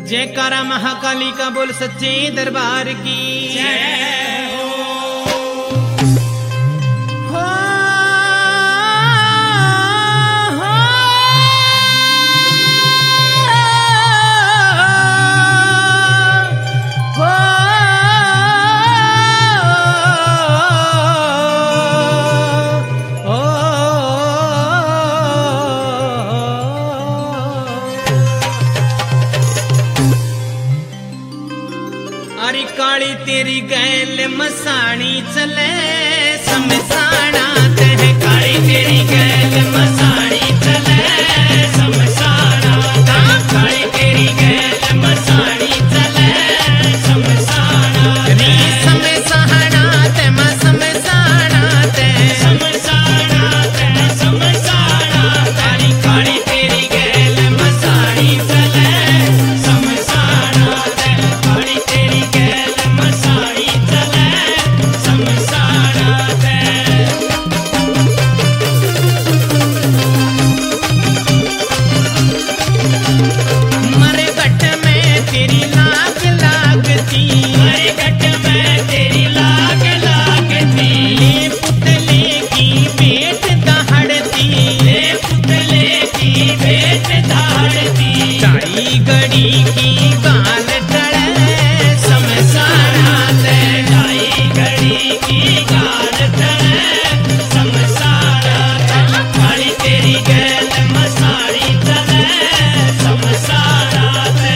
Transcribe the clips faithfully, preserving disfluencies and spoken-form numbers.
जयकारा महाकाली का बोल सच्चे दरबार की जय हो। हो, हो, हो, हो, अरे काली तेरी गैल मसाणी चले समसाना तह काली तेरी गैल मसाणी चले समसाना काली तेरी गैल मसाणी चले समसाना रे समसाना ते म समसाना ते समसाना ते समसाना काली काली तेरी गैल मसाणी चले समसाना ते काली तेरी गैल मसाणी चले समसाना ते मरे घट में तेरी लाग लागती मरे घट में तेरी लाग लागती ले पुतले की पेट दहाड़ती ले पुतले की पेट दहाड़ती ढाई घड़ी की गाल टड़े समसाना ते ढाई घड़ी की गाल टड़े समसाना ते काली तेरी गैल मसाणी चले समसाना ते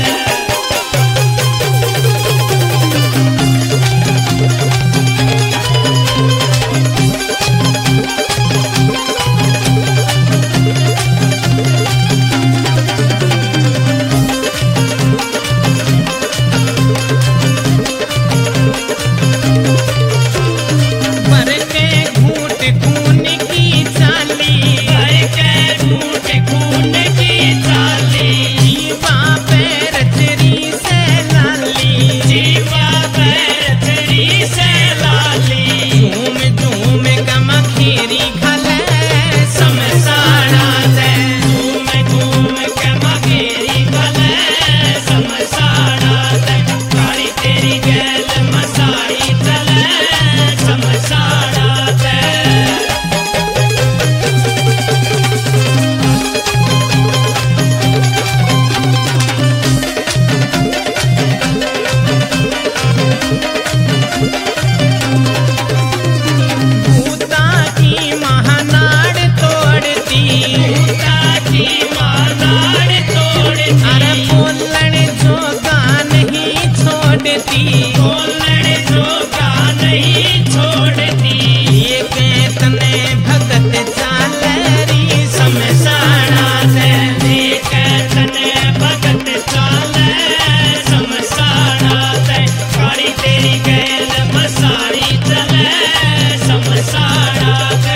भर के घूंट खून की चाली भर के घूंट खून की चाली जीवा पैर तेरी से लाली जीवा पैर तेरी से लाली झूम झूम कम खीरी खले समसाना ते झूम झूम कम खीरी खले समसाना ते काली तेरी गैल मसाणी चले समसाना ते भूता की महानाड़ तोड़ती भूता की महानाड़ तोड़ती अरे बोलन जोगा नहीं छोड़ती बोलन जोगा नहीं छोड़ती ये कहतने भगत चालरी समसाना ते ये कहतने भगत चाले समसाना ते काली तेरी गैल मसाणी चले समसाना ते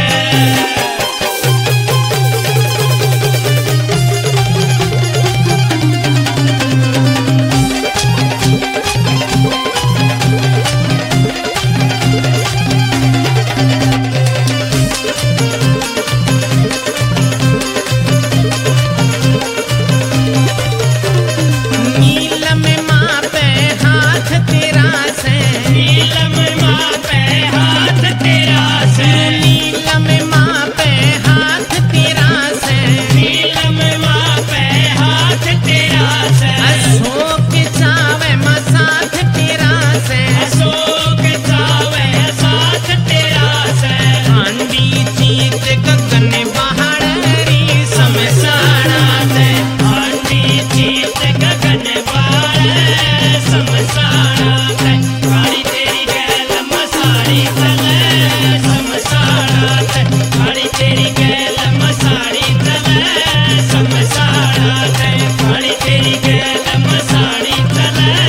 नीलम माँ पे हाथ तेरा से नीलम माँ पे हाथ तेरा से नीलम माँ पे हाथ तेरा से नीलम माँ पे हाथ तेरा से अशोक चावे म साथ तेरा से अशोक चावे साथ तेरा से आंधी चीत गगन बहाड़ी समसाना ते आंधी चीत गगन बहाड़ी समसाना ते काली तेरी गैल मसाणी चले समसाना ते काली तेरी गैल मसाणी चले समसाना ते काली तेरी गैल मसाणी चले